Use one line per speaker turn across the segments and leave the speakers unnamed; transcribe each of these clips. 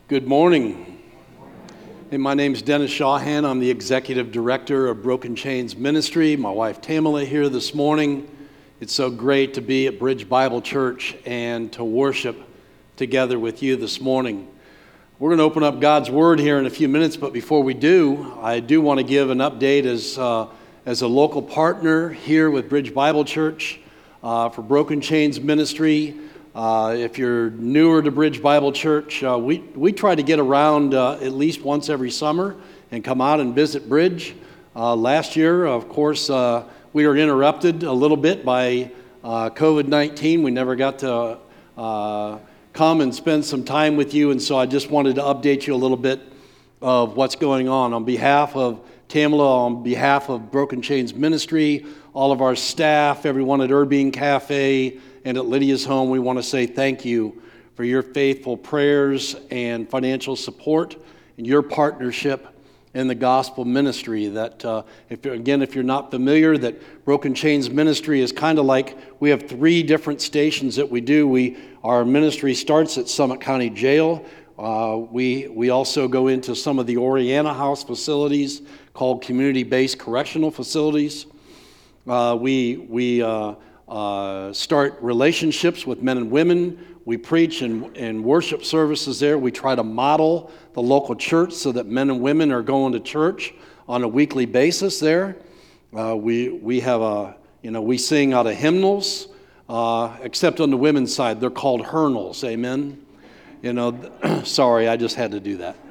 Good morning. Hey, my name's Dennis Shawhan. I'm the Executive Director of Broken Chains Ministry. My wife Tamala here this morning. It's so great to be at Bridge Bible Church and to worship together with you this morning. We're going to open up God's Word here in a few minutes, but before we do, I do want to give an update as a local partner here with Bridge Bible Church for Broken Chains Ministry. If you're newer to Bridge Bible Church, we try to get around at least once every summer and come out and visit Bridge. Last year, of course, we were interrupted a little bit by COVID-19. We never got to come and spend some time with you, and so I just wanted to update you a little bit of what's going on behalf of Tamala, on behalf of Broken Chains Ministry, all of our staff, everyone at Urbine Cafe, and at Lydia's Home. We want to say thank you for your faithful prayers and financial support and your partnership in the gospel ministry. That if you're not familiar, that Broken Chains Ministry is kind of like, we have 3 different stations that we do. Our ministry starts at Summit County Jail. We also go into some of the Oriana House facilities called community-based correctional facilities. We start relationships with men and women. We preach and worship services there. We try to model the local church so that men and women are going to church on a weekly basis there. We sing out of hymnals, except on the women's side. They're called hymnals, amen? Sorry, I just had to do that.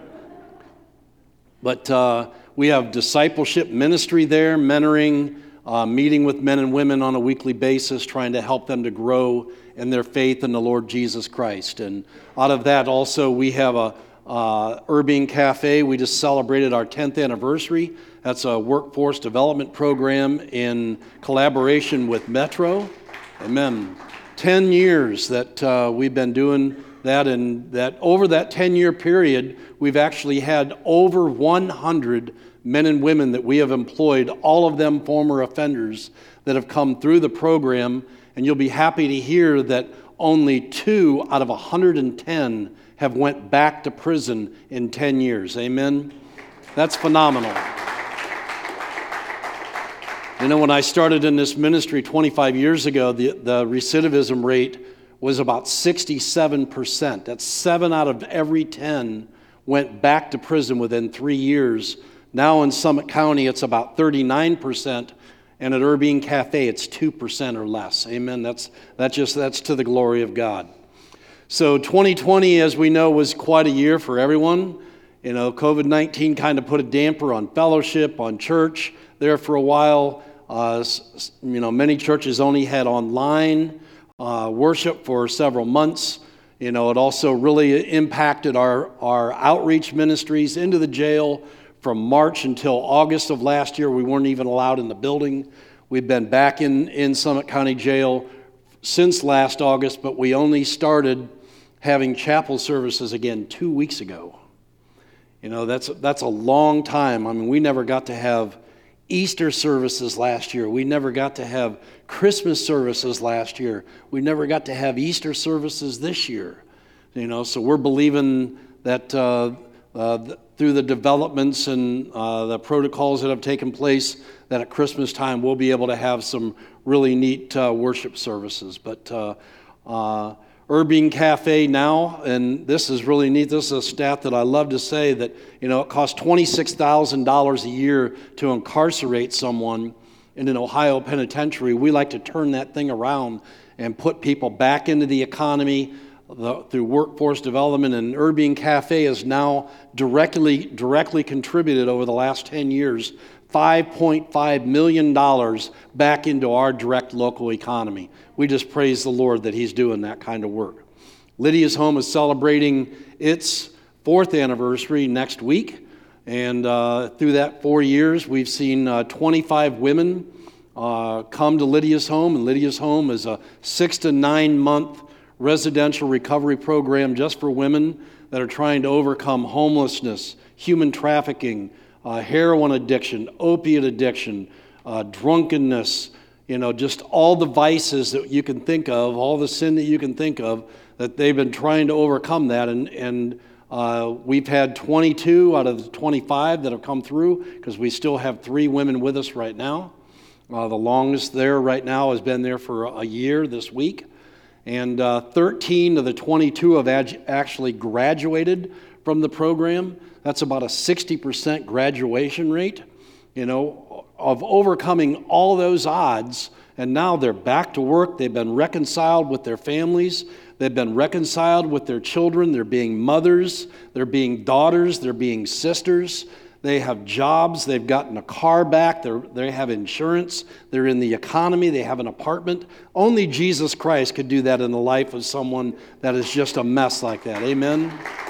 But we have discipleship ministry there, mentoring, meeting with men and women on a weekly basis, trying to help them to grow in their faith in the Lord Jesus Christ. And out of that also, we have a Urbine Cafe. We just celebrated our 10th anniversary. That's a workforce development program in collaboration with Metro. Amen. 10 years that we've been doing that, and that over that 10-year period, we've actually had over 100 men and women that we have employed, all of them former offenders that have come through the program, and you'll be happy to hear that only 2 out of 110 have went back to prison in 10 years. Amen? That's phenomenal. When I started in this ministry 25 years ago, the recidivism rate was about 67%. That's 7 out of every 10 went back to prison within 3 years. Now in Summit County, it's about 39%, and at Urbine Cafe, it's 2% or less. Amen. That's to the glory of God. So 2020, as we know, was quite a year for everyone. COVID-19 kind of put a damper on fellowship, on church there for a while. Many churches only had online worship for several months. It also really impacted our outreach ministries into the jail. From March until August of last year, we weren't even allowed in the building. We've been back in Summit County Jail since last August, but we only started having chapel services again 2 weeks ago. That's a long time. I mean, we never got to have Easter services last year. We never got to have Christmas services last year. We never got to have Easter services this year. So we're believing that through the developments and the protocols that have taken place, that at Christmas time we'll be able to have some really neat worship services. But Urbine Cafe now, and this is really neat, this is a stat that I love to say, that it costs $26,000 a year to incarcerate someone in an Ohio penitentiary. We like to turn that thing around and put people back into the economy through workforce development, and Urbine Cafe has now directly contributed over the last 10 years $5.5 million back into our direct local economy. We just praise the Lord that He's doing that kind of work. Lydia's Home is celebrating its 4th anniversary next week, and through that 4 years, we've seen 25 women come to Lydia's Home, and Lydia's Home is a 6 to 9 month residential recovery program just for women that are trying to overcome homelessness, human trafficking, heroin addiction, opiate addiction, drunkenness, just all the vices that you can think of, all the sin that you can think of, that they've been trying to overcome that. And We've had 22 out of the 25 that have come through because we still have 3 women with us right now. The longest there right now has been there for a year this week. And 13 of the 22 have actually graduated from the program. That's about a 60% graduation rate, of overcoming all those odds. And now they're back to work. They've been reconciled with their families. They've been reconciled with their children. They're being mothers. They're being daughters. They're being sisters. They have jobs. They've gotten a car back. They have insurance. They're in the economy. They have an apartment. Only Jesus Christ could do that in the life of someone that is just a mess like that. Amen?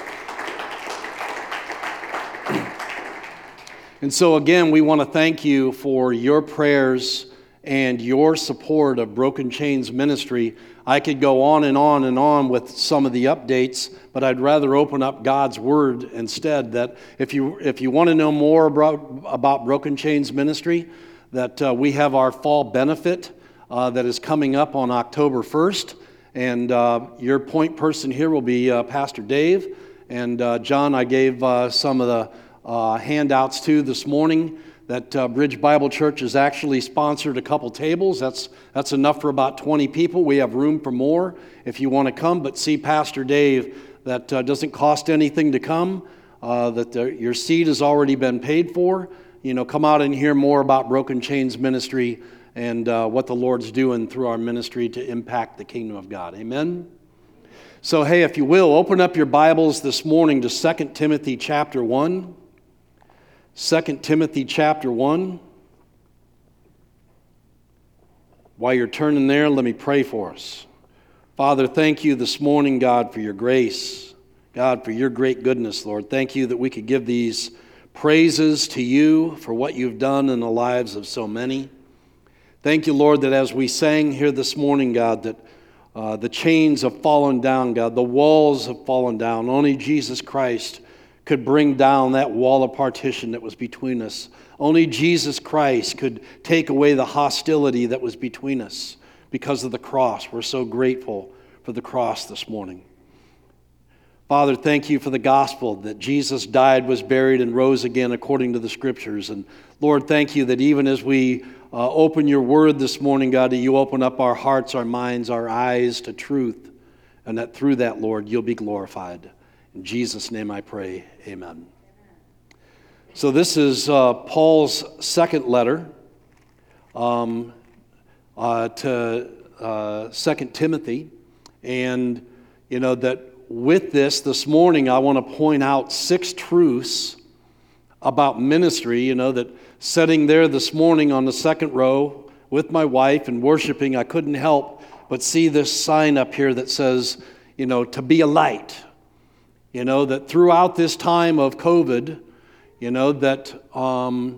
And so again, we want to thank you for your prayers and your support of Broken Chains Ministry. I could go on and on and on with some of the updates, but I'd rather open up God's Word instead. That if you want to know more about Broken Chains Ministry, that we have our fall benefit that is coming up on October 1st. And your point person here will be Pastor Dave. And John, I gave some of the handouts to this morning that Bridge Bible Church has actually sponsored a couple tables. That's enough for about 20 people. We have room for more if you want to come, but see Pastor Dave. That doesn't cost anything to come, your seat has already been paid for. Come out and hear more about Broken Chains Ministry and what the Lord's doing through our ministry to impact the kingdom of God. Amen? So, hey, if you will, open up your Bibles this morning to 2 Timothy chapter 1. 2 Timothy chapter 1. While you're turning there, let me pray for us. Father, thank you this morning, God, for your grace. God, for your great goodness, Lord. Thank you that we could give these praises to you for what you've done in the lives of so many. Thank you, Lord, that as we sang here this morning, God, that the chains have fallen down, God. The walls have fallen down. Only Jesus Christ could bring down that wall of partition that was between us. Only Jesus Christ could take away the hostility that was between us because of the cross. We're so grateful for the cross this morning. Father, thank you for the gospel that Jesus died, was buried, and rose again according to the Scriptures. And Lord, thank you that even as we open your word this morning, God, that you open up our hearts, our minds, our eyes to truth, and that through that, Lord, you'll be glorified. In Jesus' name I pray, amen. So this is Paul's second letter to 2 Timothy. And, that with this morning, I want to point out 6 truths about ministry, that sitting there this morning on the second row with my wife and worshiping, I couldn't help but see this sign up here that says, to be a light. That throughout this time of COVID, that a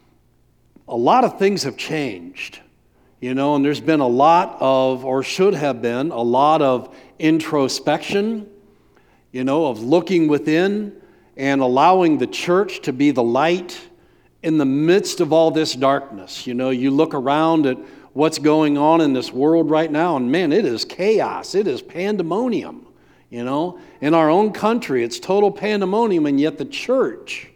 lot of things have changed, and there's been a lot of, or should have been, a lot of introspection, of looking within and allowing the church to be the light in the midst of all this darkness. You look around at what's going on in this world right now, and man, it is chaos. It is pandemonium. In our own country, it's total pandemonium, and yet the church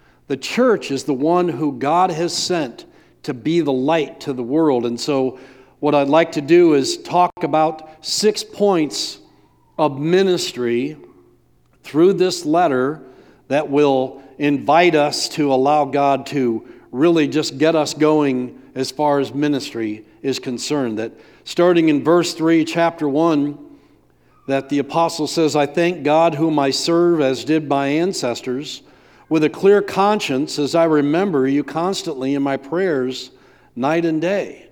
is the one who God has sent to be the light to the world. And so what I'd like to do is talk about 6 points of ministry through this letter that will invite us to allow God to really just get us going as far as ministry is concerned. That starting in verse 3, chapter 1, that the apostle says, I thank God whom I serve as did my ancestors, with a clear conscience as I remember you constantly in my prayers night and day.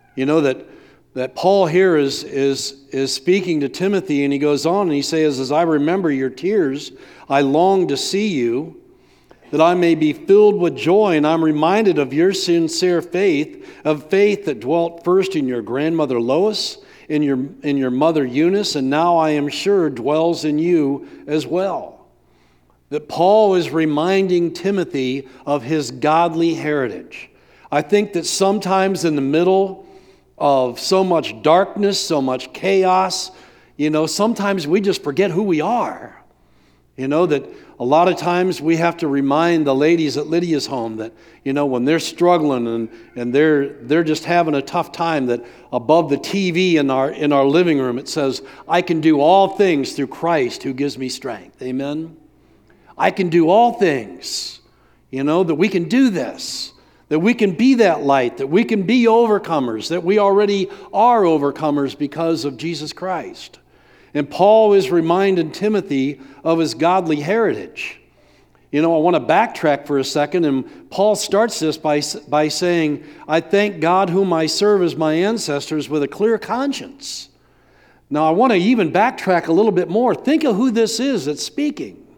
That Paul here is speaking to Timothy, and he goes on and he says, as I remember your tears, I long to see you, that I may be filled with joy, and I'm reminded of your sincere faith, of faith that dwelt first in your grandmother Lois, in your mother Eunice, and now I am sure dwells in you as well. That Paul is reminding Timothy of his godly heritage. I think that sometimes in the middle of so much darkness, so much chaos, sometimes we just forget who we are. You know, that a lot of times we have to remind the ladies at Lydia's home that, you know, when they're struggling and they're just having a tough time, that above the TV in our living room it says, I can do all things through Christ who gives me strength. Amen? I can do all things. You know, that we can do this. That we can be that light. That we can be overcomers. That we already are overcomers because of Jesus Christ. And Paul is reminding Timothy of his godly heritage. You know, I want to backtrack for a second, and Paul starts this by saying, I thank God whom I serve as my ancestors with a clear conscience. Now, I want to even backtrack a little bit more. Think of who this is that's speaking.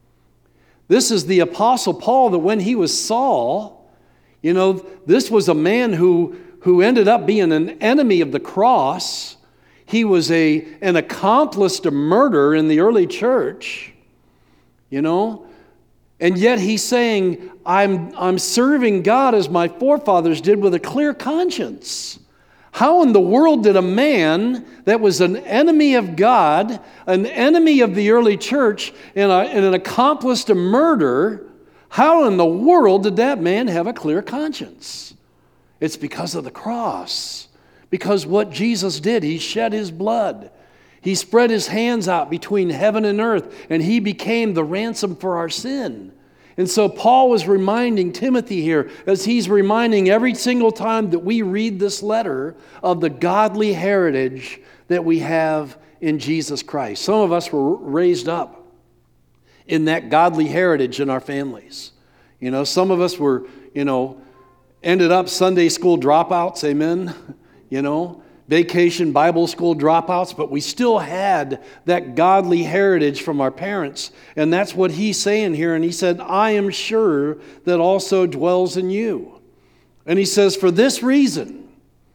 This is the Apostle Paul, that when he was Saul, you know, this was a man who ended up being an enemy of the cross. He was an accomplice to murder in the early church, you know. And yet he's saying, I'm serving God as my forefathers did with a clear conscience. How in the world did a man that was an enemy of God, an enemy of the early church, and an accomplice to murder, how in the world did that man have a clear conscience? It's because of the cross. Because what Jesus did, he shed his blood. He spread his hands out between heaven and earth, and he became the ransom for our sin. And so Paul was reminding Timothy here, as he's reminding every single time that we read this letter, of the godly heritage that we have in Jesus Christ. Some of us were raised up in that godly heritage in our families. You know, some of us were, you know, ended up Sunday school dropouts, amen? You know, vacation Bible school dropouts, but we still had that godly heritage from our parents. And that's what he's saying here. And he said, I am sure that also dwells in you. And he says, for this reason,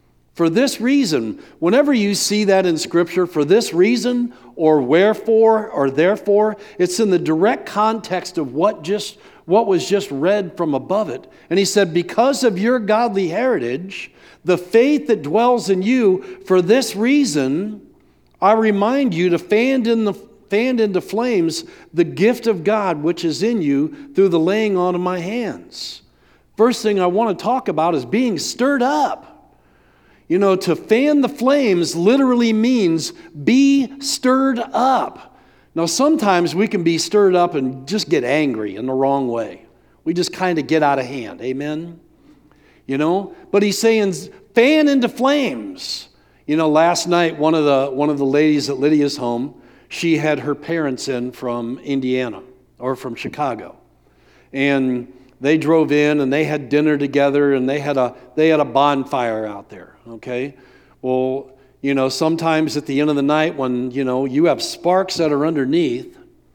whenever you see that in Scripture, for this reason, or wherefore, or therefore, it's in the direct context of what was just read from above it. And he said, because of your godly heritage, the faith that dwells in you, for this reason, I remind you to fan into flames the gift of God which is in you through the laying on of my hands. First thing I want to talk about is being stirred up. You know, to fan the flames literally means be stirred up. Now, sometimes we can be stirred up and just get angry in the wrong way. We just kind of get out of hand. Amen? You know, but he's saying fan into flames. You know, last night one of the ladies at Lydia's home, she had her parents in from Indiana or from Chicago, and they drove in and they had dinner together and they had a bonfire out there. Okay, well, you know, sometimes at the end of the night when you have sparks that are underneath.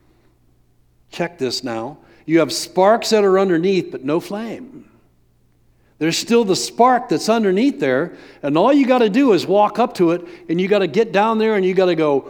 Check this now. You have sparks that are underneath, but no flame. There's still the spark that's underneath there, and all you got to do is walk up to it, and you got to get down there, and you got to go.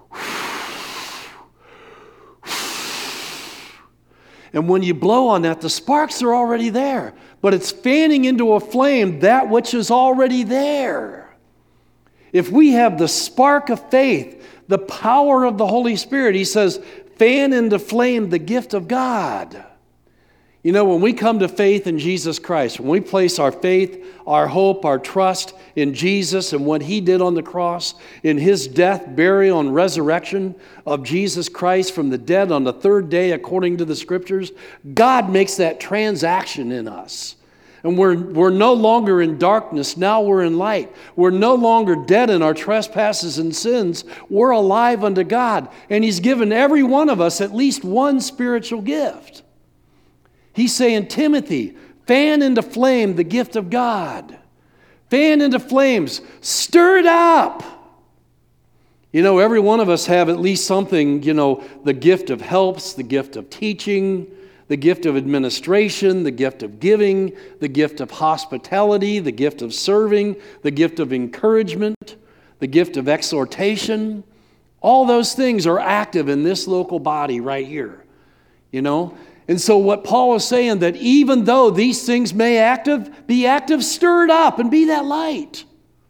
And when you blow on that, the sparks are already there, but it's fanning into a flame that which is already there. If we have the spark of faith, the power of the Holy Spirit, he says, fan into flame the gift of God. You know, when we come to faith in Jesus Christ, when we place our faith, our hope, our trust in Jesus and what he did on the cross, in his death, burial, and resurrection of Jesus Christ from the dead on the third day according to the Scriptures, God makes that transaction in us. And we're no longer in darkness, now we're in light. We're no longer dead in our trespasses and sins. We're alive unto God. And he's given every one of us at least one spiritual gift. He's saying, Timothy, fan into flame the gift of God. Fan into flames. Stir it up. You know, every one of us have at least something, the gift of helps, the gift of teaching, the gift of administration, the gift of giving, the gift of hospitality, the gift of serving, the gift of encouragement, the gift of exhortation. All those things are active in this local body right here, And so what Paul is saying, that even though these things may be active, stir it up and be that light.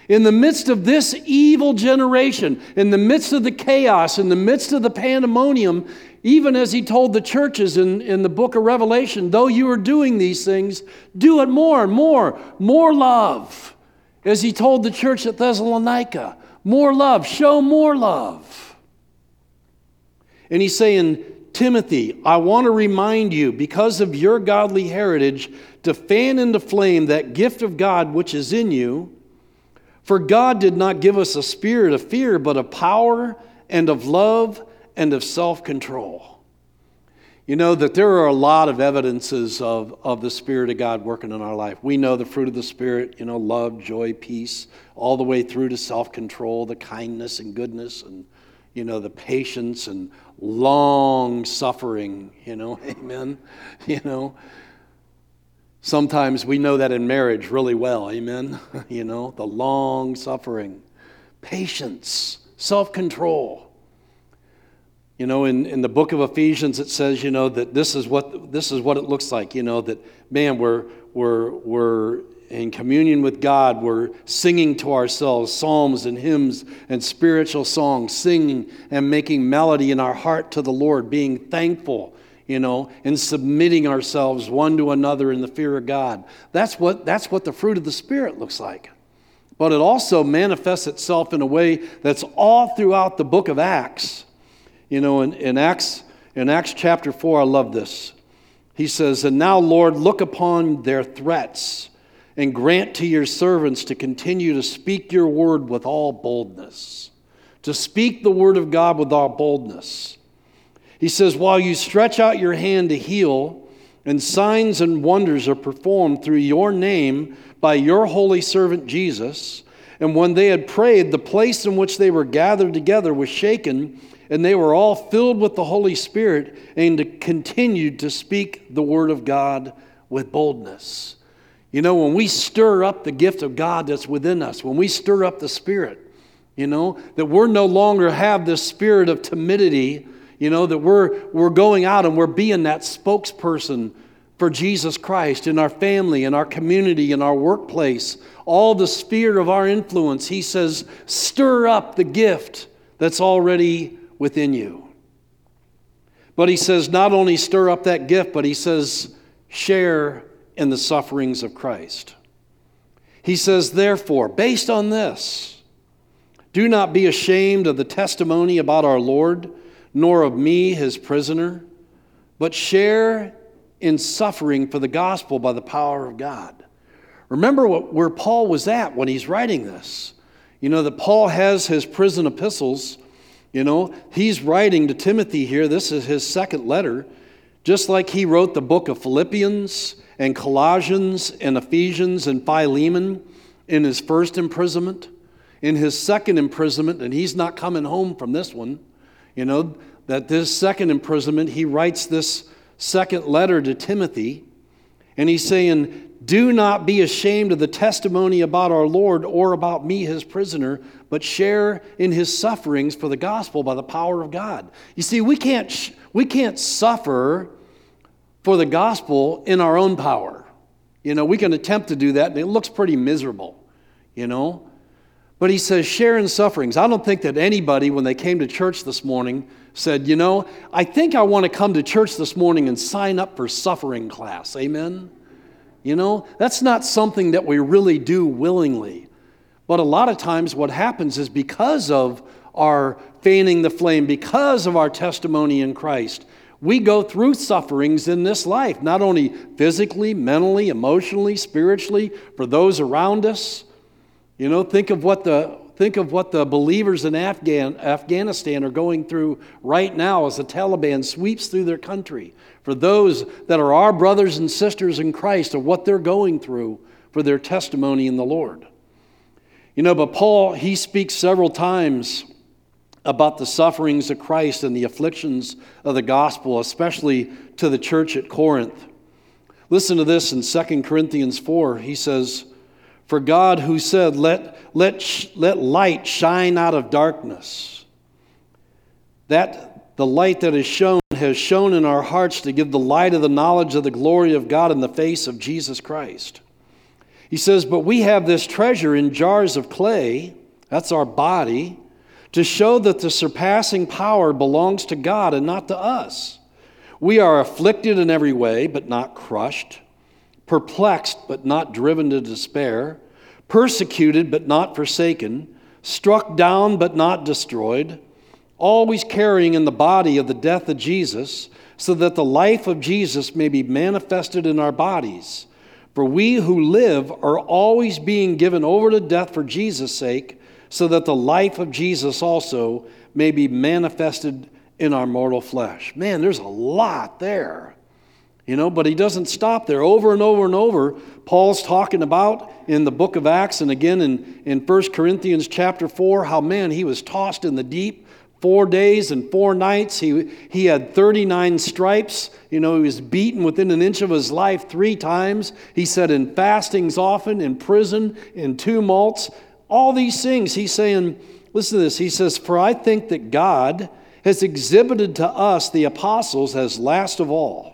In the midst of this evil generation, in the midst of the chaos, in the midst of the pandemonium, even as he told the churches in the book of Revelation, though you are doing these things, do it more and more. More love. As he told the church at Thessalonica, more love, show more love. And he's saying, Timothy, I want to remind you, because of your godly heritage, to fan into flame that gift of God which is in you. For God did not give us a spirit of fear, but of power and of love and of self-control. You know that there are a lot of evidences of the Spirit of God working in our life. We know the fruit of the Spirit, love, joy, peace, all the way through to self-control, the kindness and goodness, and, the patience and long suffering, amen. Sometimes we know that in marriage really well, amen. The long suffering, patience, self-control. In the book of Ephesians, it says, that this is what it looks like. That man, we're in communion with God. We're singing to ourselves psalms and hymns and spiritual songs, singing and making melody in our heart to the Lord, being thankful. And submitting ourselves one to another in the fear of God. That's what the fruit of the Spirit looks like. But it also manifests itself in a way that's all throughout the book of Acts. In Acts chapter 4, I love this. He says, "And now, Lord, look upon their threats and grant to your servants to continue to speak your word with all boldness." To speak the word of God with all boldness. He says, "While you stretch out your hand to heal, and signs and wonders are performed through your name by your holy servant Jesus. And when they had prayed, the place in which they were gathered together was shaken, and they were all filled with the Holy Spirit and continued to speak the word of God with boldness." When we stir up the gift of God that's within us, when we stir up the Spirit, that we're no longer have this spirit of timidity, that we're going out and we're being that spokesperson for Jesus Christ in our family, in our community, in our workplace, all the sphere of our influence. He says, stir up the gift that's already within you. But he says, not only stir up that gift, but he says, share in the sufferings of Christ. He says, therefore, based on this, do not be ashamed of the testimony about our Lord, nor of me, his prisoner, but share in suffering for the gospel by the power of God. Remember where Paul was at when he's writing this. That Paul has his prison epistles. He's writing to Timothy here. This is his second letter. Just like he wrote the book of Philippians and Colossians and Ephesians and Philemon in his first imprisonment. In his second imprisonment, and he's not coming home from this one, that this second imprisonment, he writes this second letter to Timothy, and he's saying, do not be ashamed of the testimony about our Lord or about me, his prisoner, but share in his sufferings for the gospel by the power of God. You see, we can't suffer for the gospel in our own power. We can attempt to do that, and it looks pretty miserable, But he says, share in sufferings. I don't think that anybody, when they came to church this morning, said, I think I want to come to church this morning and sign up for suffering class. Amen? That's not something that we really do willingly. But a lot of times what happens is because of our fanning the flame, because of our testimony in Christ, we go through sufferings in this life, not only physically, mentally, emotionally, spiritually, for those around us. Think of what the believers in Afghanistan are going through right now as the Taliban sweeps through their country. For those that are our brothers and sisters in Christ, of what they're going through for their testimony in the Lord. But Paul, he speaks several times about the sufferings of Christ and the afflictions of the gospel, especially to the church at Corinth. Listen to this in 2 Corinthians 4. He says, "For God who said, let light shine out of darkness, that the light that is shown has shone in our hearts to give the light of the knowledge of the glory of God in the face of Jesus Christ." He says, but we have this treasure in jars of clay, that's our body, to show that the surpassing power belongs to God and not to us. We are afflicted in every way, but not crushed, perplexed, but not driven to despair, persecuted, but not forsaken, struck down, but not destroyed, always carrying in the body of the death of Jesus, so that the life of Jesus may be manifested in our bodies. For we who live are always being given over to death for Jesus' sake, so that the life of Jesus also may be manifested in our mortal flesh. Man, there's a lot there. But he doesn't stop there. Over and over and over, Paul's talking about in the book of Acts and again in 1 Corinthians chapter 4, how, man, he was tossed in the deep 4 days and 4 nights. He had 39 stripes. He was beaten within an inch of his life 3 times. He said in fastings often, in prison, in tumults, all these things. He's saying, listen to this. He says, for I think that God has exhibited to us, the apostles, as last of all,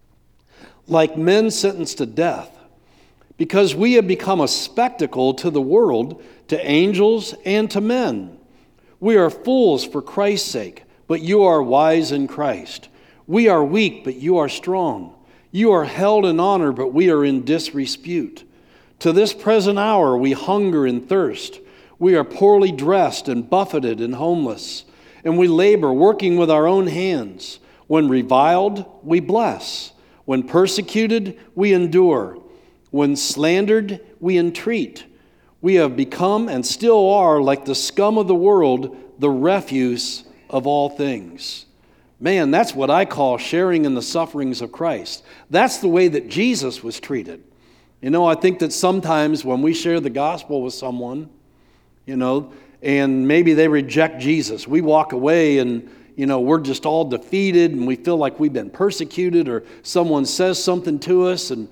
like men sentenced to death, because we have become a spectacle to the world, to angels and to men. We are fools for Christ's sake, but you are wise in Christ. We are weak, but you are strong. You are held in honor, but we are in disrepute. To this present hour we hunger and thirst. We are poorly dressed and buffeted and homeless, and we labor, working with our own hands. When reviled, we bless. When persecuted, we endure. When slandered, we entreat. We have become and still are, like the scum of the world, the refuse of all things. Man, that's what I call sharing in the sufferings of Christ. That's the way that Jesus was treated. I think that sometimes when we share the gospel with someone, and maybe they reject Jesus, we walk away and we're just all defeated and we feel like we've been persecuted, or someone says something to us and,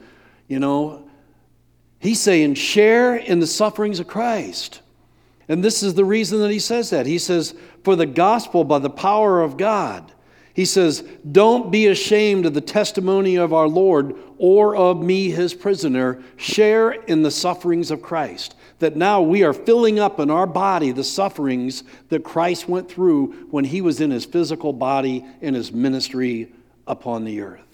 he's saying share in the sufferings of Christ. And this is the reason that he says that. He says, for the gospel by the power of God. He says, don't be ashamed of the testimony of our Lord or of me, his prisoner. Share in the sufferings of Christ. That now we are filling up in our body the sufferings that Christ went through when he was in his physical body in his ministry upon the earth.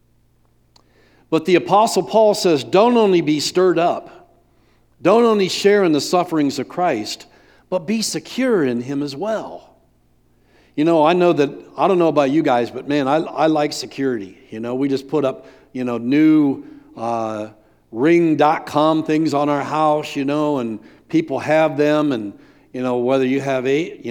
But the Apostle Paul says, don't only be stirred up, don't only share in the sufferings of Christ, but be secure in him as well. I know that, I don't know about you guys, but man, I like security. We just put up, new ring.com things on our house, and people have them, and, whether you have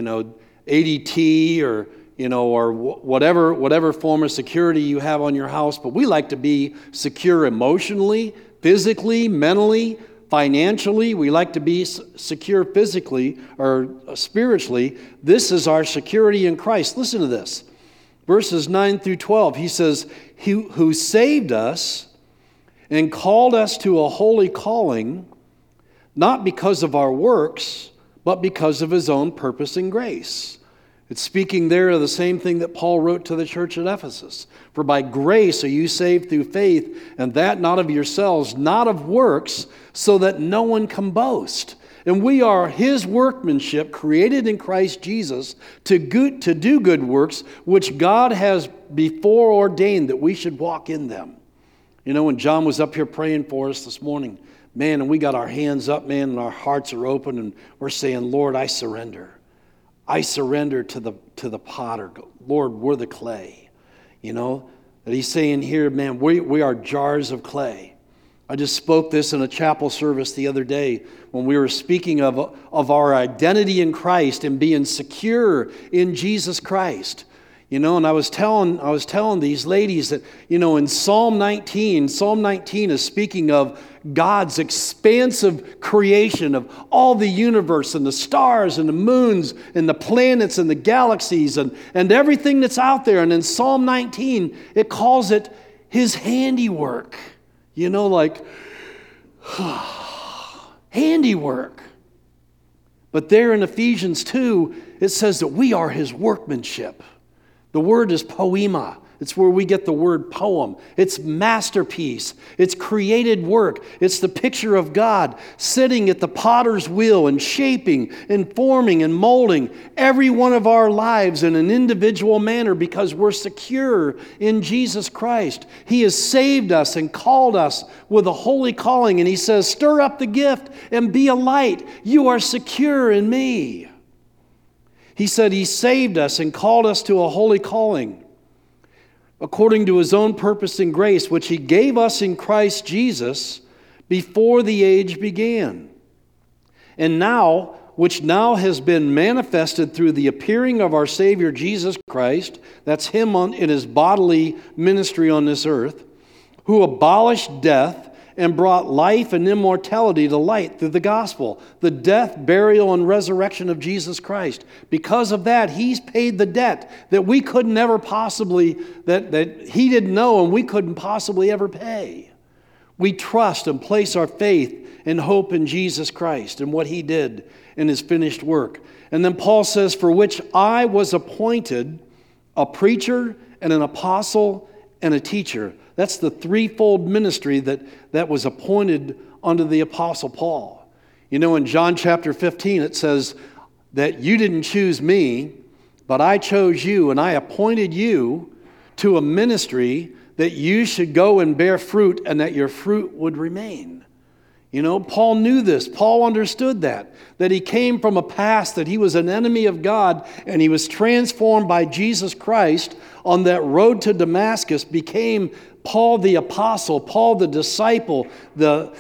ADT or, or whatever form of security you have on your house, but we like to be secure emotionally, physically, mentally, financially. We like to be secure physically or spiritually. This is our security in Christ. Listen to this. Verses 9 through 12. He says, who saved us and called us to a holy calling, not because of our works, but because of his own purpose and grace. It's speaking there of the same thing that Paul wrote to the church at Ephesus. For by grace are you saved through faith, and that not of yourselves, not of works, so that no one can boast. And we are his workmanship, created in Christ Jesus, to do good works, which God has before ordained that we should walk in them. When John was up here praying for us this morning, man, and we got our hands up, man, and our hearts are open, and we're saying, Lord, I surrender. I surrender to the potter. Lord, we're the clay. That he's saying here, man, we are jars of clay. I just spoke this in a chapel service the other day when we were speaking of our identity in Christ and being secure in Jesus Christ. And I was telling these ladies that, in Psalm 19 is speaking of God's expansive creation of all the universe and the stars and the moons and the planets and the galaxies and everything that's out there. And in Psalm 19, it calls it his handiwork. Handiwork. But there in Ephesians 2, it says that we are his workmanship. The word is poema. It's where we get the word poem. It's masterpiece. It's created work. It's the picture of God sitting at the potter's wheel and shaping and forming and molding every one of our lives in an individual manner because we're secure in Jesus Christ. He has saved us and called us with a holy calling. And he says, stir up the gift and be a light. You are secure in me. He said he saved us and called us to a holy calling according to his own purpose and grace, which he gave us in Christ Jesus before the age began. And now, which now has been manifested through the appearing of our Savior Jesus Christ, that's him in his bodily ministry on this earth, who abolished death and brought life and immortality to light through the gospel, the death, burial, and resurrection of Jesus Christ. Because of that, he's paid the debt that we could never possibly, that he didn't know and we couldn't possibly ever pay. We trust and place our faith and hope in Jesus Christ and what he did in his finished work. And then Paul says, for which I was appointed a preacher and an apostle and a teacher. That's the threefold ministry that was appointed under the Apostle Paul. You know, in John chapter 15, it says that you didn't choose me, but I chose you, and I appointed you to a ministry that you should go and bear fruit, and that your fruit would remain. You know, Paul knew this. Paul understood that he came from a past that he was an enemy of God, and he was transformed by Jesus Christ on that road to Damascus, became Paul the apostle, Paul the disciple, the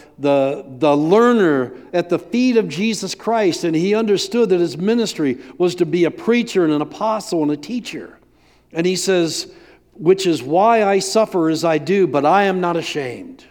learner at the feet of Jesus Christ, and he understood that his ministry was to be a preacher and an apostle and a teacher. And he says, which is why I suffer as I do, but I am not ashamed.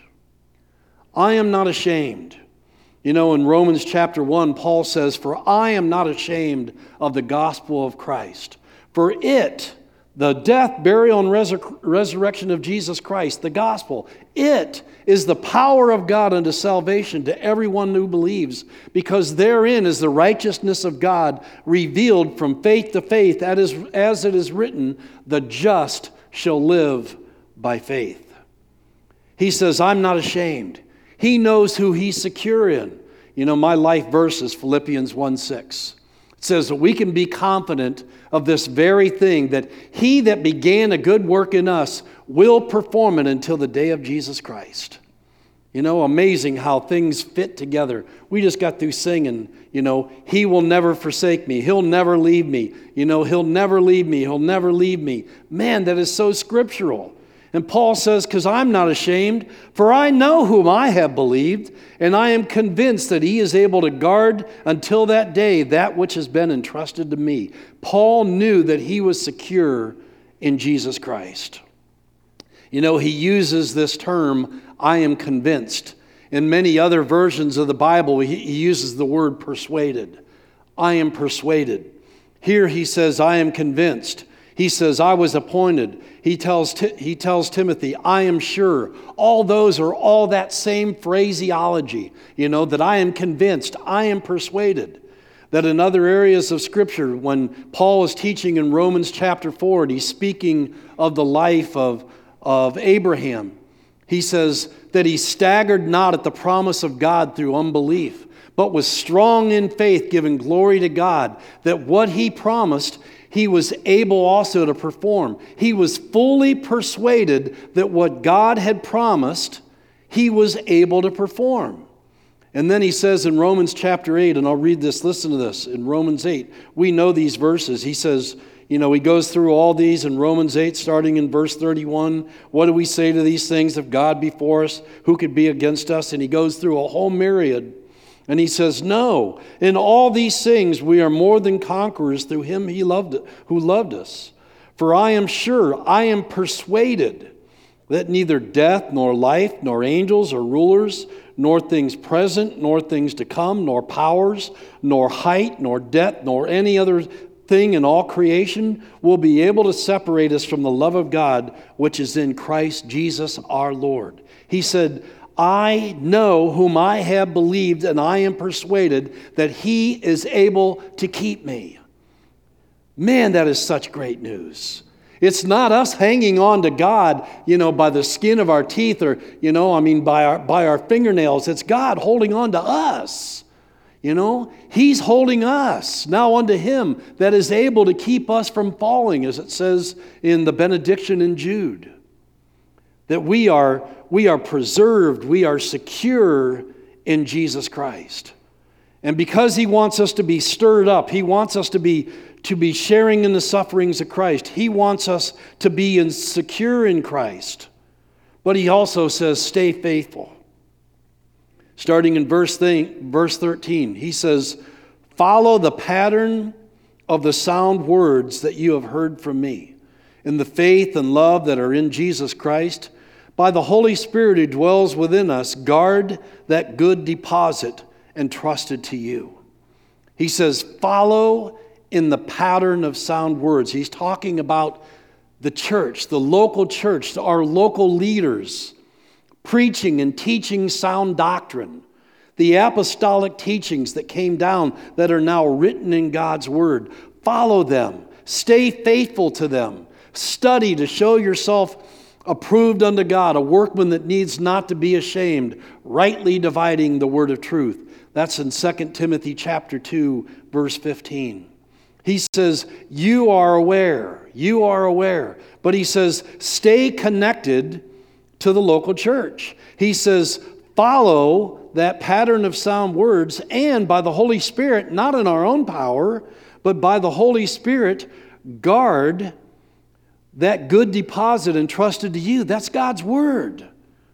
I am not ashamed. You know, in Romans chapter 1, Paul says, for I am not ashamed of the gospel of Christ. For it, the death, burial, and resurrection of Jesus Christ, the gospel, it is the power of God unto salvation to everyone who believes, because therein is the righteousness of God revealed from faith to faith, as it is written, the just shall live by faith. He says, I'm not ashamed. He knows who he's secure in. You know, my life verse is Philippians 1:6. It says that we can be confident of this very thing, that he that began a good work in us will perform it until the day of Jesus Christ. You know, amazing how things fit together. We just got through singing, you know, he will never forsake me. He'll never leave me. You know, he'll never leave me. He'll never leave me. Man, that is so scriptural. And Paul says, because I'm not ashamed, for I know whom I have believed, and I am convinced that he is able to guard until that day that which has been entrusted to me. Paul knew that he was secure in Jesus Christ. You know, he uses this term, I am convinced. In many other versions of the Bible, he uses the word persuaded. I am persuaded. Here he says, I am convinced. He says, I was appointed. He tells Timothy, I am sure. All those are all that same phraseology, you know, that I am convinced, I am persuaded. That in other areas of Scripture, when Paul is teaching in Romans chapter 4, and he's speaking of the life of Abraham, he says that he staggered not at the promise of God through unbelief, but was strong in faith, giving glory to God, that what he promised, he was able also to perform. He was fully persuaded that what God had promised, he was able to perform. And then he says in Romans chapter 8, and I'll read this, listen to this, in Romans 8, we know these verses. He says, you know, he goes through all these in Romans 8, starting in verse 31. What do we say to these things? If God be for us, who could be against us? And he goes through a whole myriad. And he says, no, in all these things we are more than conquerors through him who loved us. For I am sure, I am persuaded that neither death, nor life, nor angels, or rulers, nor things present, nor things to come, nor powers, nor height, nor depth, nor any other thing in all creation will be able to separate us from the love of God, which is in Christ Jesus our Lord. He said, I know whom I have believed, and I am persuaded that he is able to keep me. Man, that is such great news. It's not us hanging on to God, by the skin of our teeth or, by our fingernails. It's God holding on to us. He's holding us now unto Him that is able to keep us from falling, as it says in the benediction in Jude. That we are preserved, we are secure in Jesus Christ. And because He wants us to be stirred up, He wants us to be sharing in the sufferings of Christ. He wants us to be secure in Christ. But He also says, stay faithful. Starting in verse 13, He says, follow the pattern of the sound words that you have heard from me, in the faith and love that are in Jesus Christ. By the Holy Spirit who dwells within us, guard that good deposit entrusted to you. He says, follow in the pattern of sound words. He's talking about the church, the local church, our local leaders, preaching and teaching sound doctrine, the apostolic teachings that came down that are now written in God's Word. Follow them. Stay faithful to them. Study to show yourself approved unto God, a workman that needs not to be ashamed, rightly dividing the word of truth. That's in 2 Timothy chapter 2, verse 15. He says, you are aware. But he says, stay connected to the local church. He says, follow that pattern of sound words, and by the Holy Spirit, not in our own power, but by the Holy Spirit, guard that good deposit entrusted to you. That's God's Word.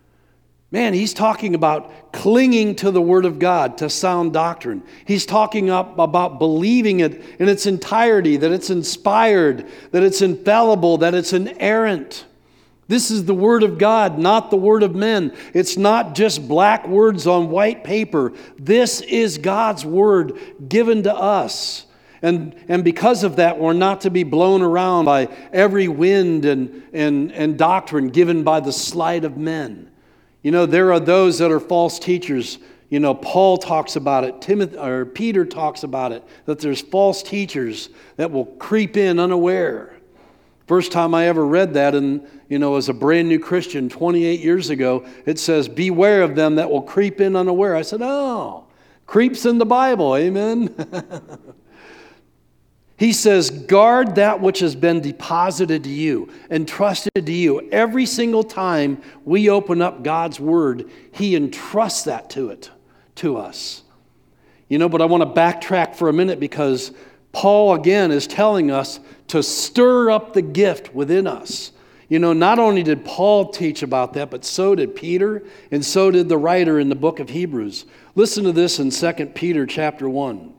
Man, he's talking about clinging to the Word of God, to sound doctrine. He's talking about believing it in its entirety, that it's inspired, that it's infallible, that it's inerrant. This is the Word of God, not the word of men. It's not just black words on white paper. This is God's Word given to us. And because of that, we're not to be blown around by every wind and doctrine given by the sleight of men. There are those that are false teachers. Paul talks about it. Peter talks about it, that there's false teachers that will creep in unaware. First time I ever read that, as a brand new Christian 28 years ago, it says, beware of them that will creep in unaware. I said, oh, creeps in the Bible, amen? He says, guard that which has been deposited to you, entrusted to you. Every single time we open up God's Word, He entrusts that to us. But I want to backtrack for a minute, because Paul, again, is telling us to stir up the gift within us. Not only did Paul teach about that, but so did Peter, and so did the writer in the book of Hebrews. Listen to this in 2 Peter chapter 1.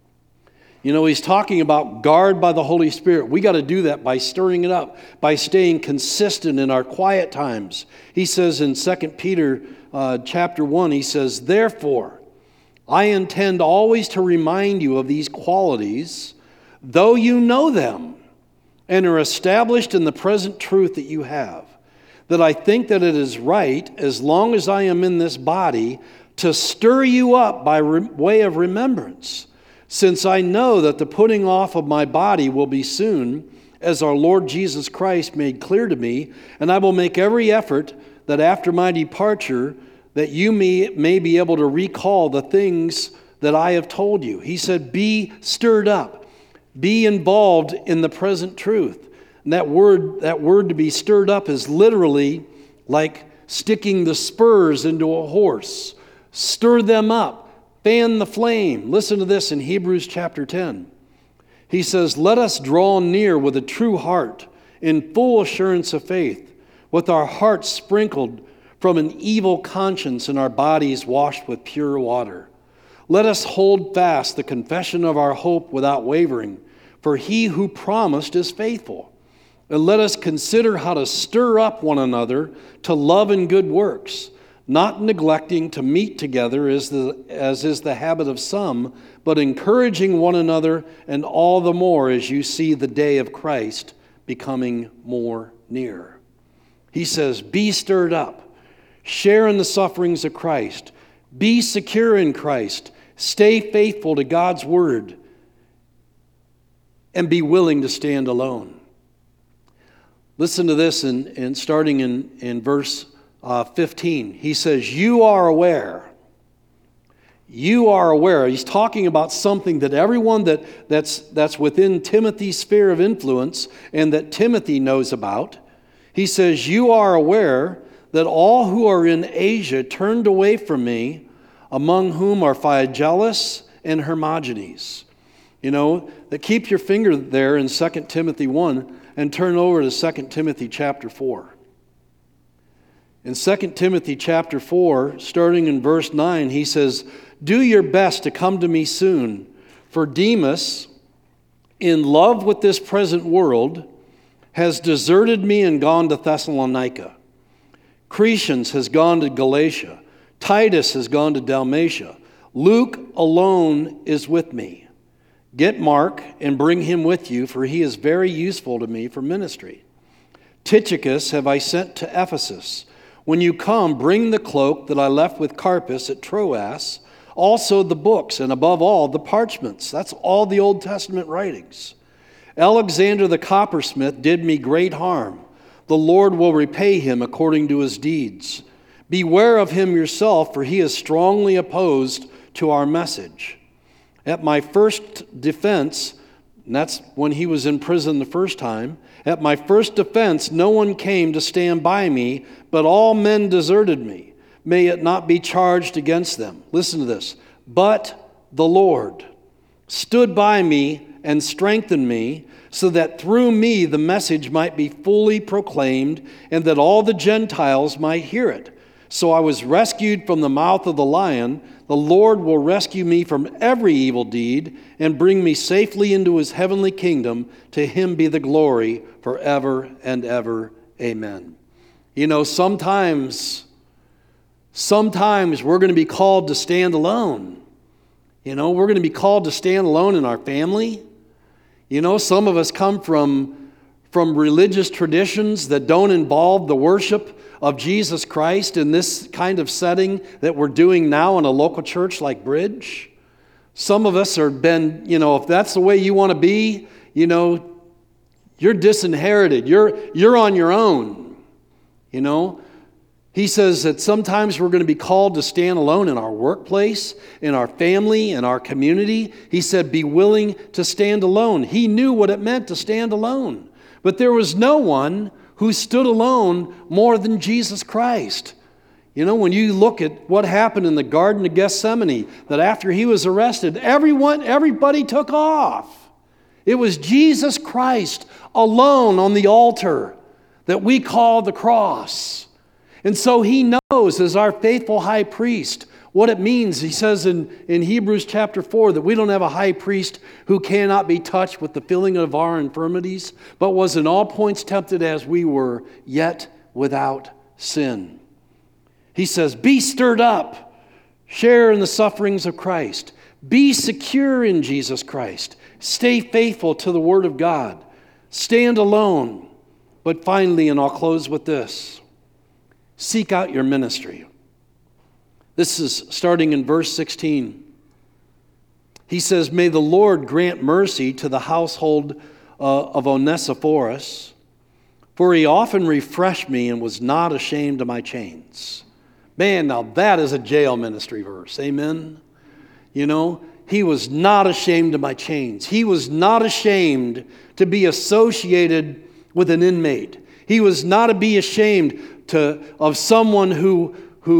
He's talking about guard by the Holy Spirit. We got to do that by stirring it up, by staying consistent in our quiet times. He says in 2 Peter chapter 1, he says, therefore, I intend always to remind you of these qualities, though you know them and are established in the present truth that you have, that I think that it is right, as long as I am in this body, to stir you up by way of remembrance, since I know that the putting off of my body will be soon, as our Lord Jesus Christ made clear to me, and I will make every effort that after my departure, that you may be able to recall the things that I have told you. He said, be stirred up, be involved in the present truth. And that word to be stirred up is literally like sticking the spurs into a horse. Stir them up. Fan the flame. Listen to this in Hebrews chapter 10. He says, let us draw near with a true heart in full assurance of faith, with our hearts sprinkled from an evil conscience and our bodies washed with pure water. Let us hold fast the confession of our hope without wavering, for he who promised is faithful. And let us consider how to stir up one another to love and good works, not neglecting to meet together as is the habit of some, but encouraging one another, and all the more as you see the day of Christ becoming more near. He says, be stirred up, share in the sufferings of Christ, be secure in Christ, stay faithful to God's Word, and be willing to stand alone. Listen to this starting in verse 15. He says, you are aware. You are aware. He's talking about something that everyone that's within Timothy's sphere of influence and that Timothy knows about. He says, you are aware that all who are in Asia turned away from me, among whom are Phygellus and Hermogenes. You know, that keep your finger there in 2 Timothy 1 and turn over to 2 Timothy chapter 4. In 2 Timothy chapter 4, starting in verse 9, he says, do your best to come to me soon, for Demas, in love with this present world, has deserted me and gone to Thessalonica. Crescens has gone to Galatia. Titus has gone to Dalmatia. Luke alone is with me. Get Mark and bring him with you, for he is very useful to me for ministry. Tychicus have I sent to Ephesus. When you come, bring the cloak that I left with Carpus at Troas, also the books, and above all, the parchments. That's all the Old Testament writings. Alexander the coppersmith did me great harm. The Lord will repay him according to his deeds. Beware of him yourself, for he is strongly opposed to our message. At my first defense, and that's when he was in prison the first time, at my first defense, no one came to stand by me, but all men deserted me. May it not be charged against them. Listen to this. But the Lord stood by me and strengthened me, so that through me the message might be fully proclaimed, and that all the Gentiles might hear it. So I was rescued from the mouth of the lion. The Lord will rescue me from every evil deed and bring me safely into his heavenly kingdom. To him be the glory forever and ever. Amen. You know, sometimes we're going to be called to stand alone. You know, we're going to be called to stand alone in our family. You know, some of us come from religious traditions that don't involve the worship of Jesus Christ in this kind of setting that we're doing now in a local church like Bridge. Some of us are been, you know, if that's the way you want to be, you know, you're disinherited. You're on your own, you know. He says that sometimes we're going to be called to stand alone in our workplace, in our family, in our community. He said, be willing to stand alone. He knew what it meant to stand alone. But there was no one who stood alone more than Jesus Christ. You know, when you look at what happened in the Garden of Gethsemane, that after he was arrested, everybody took off. It was Jesus Christ alone on the altar that we call the cross. And so he knows, as our faithful high priest, what it means. He says in Hebrews chapter 4 that we don't have a high priest who cannot be touched with the feeling of our infirmities, but was in all points tempted as we were, yet without sin. He says, be stirred up, share in the sufferings of Christ, be secure in Jesus Christ, stay faithful to the Word of God, stand alone. But finally, and I'll close with this, seek out your ministry. This is starting in verse 16. He says, may the Lord grant mercy to the household of Onesiphorus, for he often refreshed me and was not ashamed of my chains. Man, now that is a jail ministry verse. Amen? You know, he was not ashamed of my chains. He was not ashamed to be associated with an inmate. He was not to be ashamed of someone who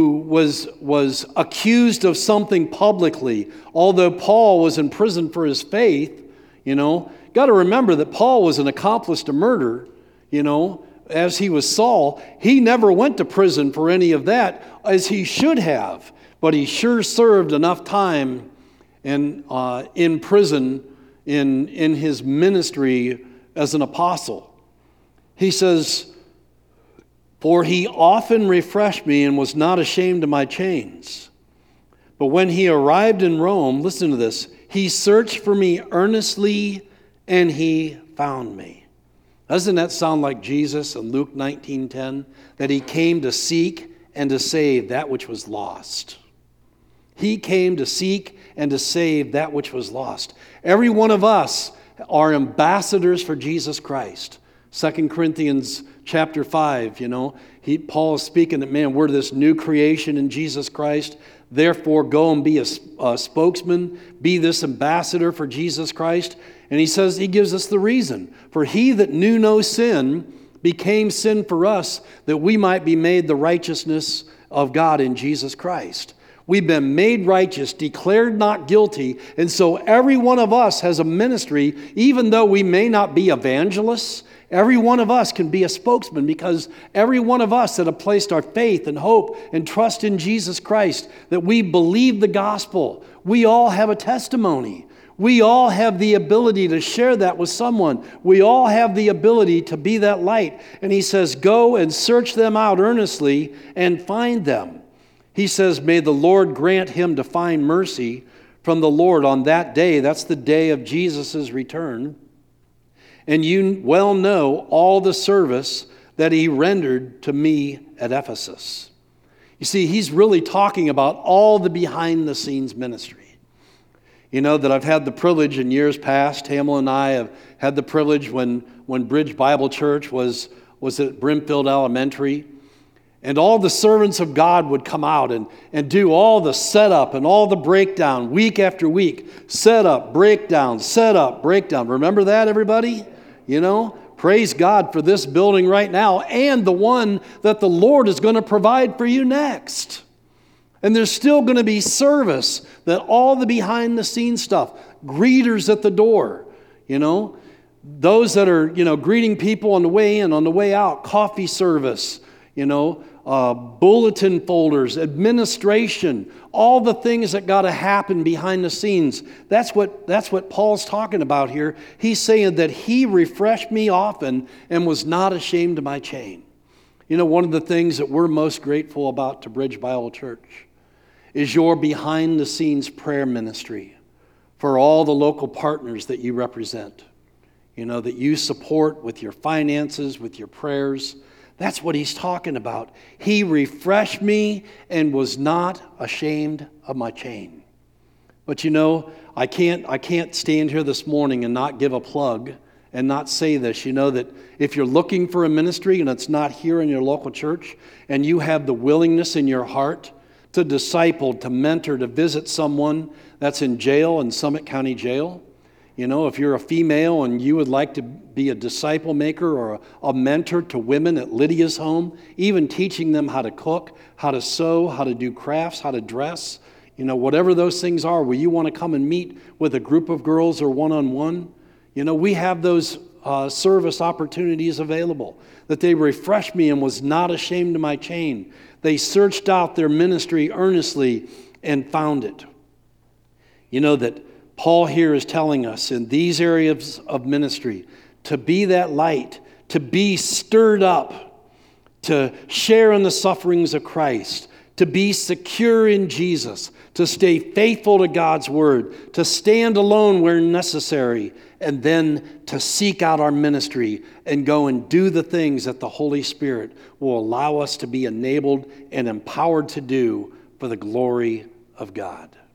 was accused of something publicly. Although Paul was in prison for his faith, you know, got to remember that Paul was an accomplice to murder, you know, as he was Saul. He never went to prison for any of that, as he should have, but he sure served enough time in prison in his ministry as an apostle. He says, for he often refreshed me and was not ashamed of my chains. But when he arrived in Rome, listen to this, he searched for me earnestly and he found me. Doesn't that sound like Jesus in Luke 19:10? That he came to seek and to save that which was lost. He came to seek and to save that which was lost. Every one of us are ambassadors for Jesus Christ. 2 Corinthians chapter 5, Paul is speaking that, man, we're this new creation in Jesus Christ. Therefore, go and be a spokesman, be this ambassador for Jesus Christ. And he says, he gives us the reason. For he that knew no sin became sin for us, that we might be made the righteousness of God in Jesus Christ. We've been made righteous, declared not guilty, and so every one of us has a ministry, even though we may not be evangelists. Every one of us can be a spokesman, because every one of us that have placed our faith and hope and trust in Jesus Christ, that we believe the gospel, we all have a testimony. We all have the ability to share that with someone. We all have the ability to be that light. And he says, go and search them out earnestly and find them. He says, may the Lord grant him to find mercy from the Lord on that day. That's the day of Jesus' return. And you well know all the service that he rendered to me at Ephesus. You see, he's really talking about all the behind-the-scenes ministry. That I've had the privilege in years past, Hamel and I have had the privilege when Bridge Bible Church was at Brimfield Elementary, and all the servants of God would come out and do all the setup and all the breakdown week after week. Setup, breakdown, setup, breakdown. Remember that, everybody? Praise God for this building right now and the one that the Lord is going to provide for you next. And there's still going to be service, that all the behind-the-scenes stuff, greeters at the door, those that are, greeting people on the way in, on the way out, coffee service, bulletin folders, administration, all the things that got to happen behind the scenes. That's what Paul's talking about here. He's saying that he refreshed me often and was not ashamed of my chain. One of the things that we're most grateful about to Bridge Bible Church is your behind-the-scenes prayer ministry for all the local partners that you represent, that you support with your finances, with your prayers. That's what he's talking about. He refreshed me and was not ashamed of my chain. But I can't stand here this morning and not give a plug and not say this. That if you're looking for a ministry and it's not here in your local church, and you have the willingness in your heart to disciple, to mentor, to visit someone that's in jail, in Summit County Jail. If you're a female and you would like to be a disciple maker or a mentor to women at Lydia's home, even teaching them how to cook, how to sew, how to do crafts, how to dress, whatever those things are, where you want to come and meet with a group of girls or one-on-one, we have those service opportunities available. That they refreshed me and was not ashamed of my chain. They searched out their ministry earnestly and found it. That Paul here is telling us in these areas of ministry to be that light, to be stirred up, to share in the sufferings of Christ, to be secure in Jesus, to stay faithful to God's word, to stand alone where necessary, and then to seek out our ministry and go and do the things that the Holy Spirit will allow us to be enabled and empowered to do for the glory of God.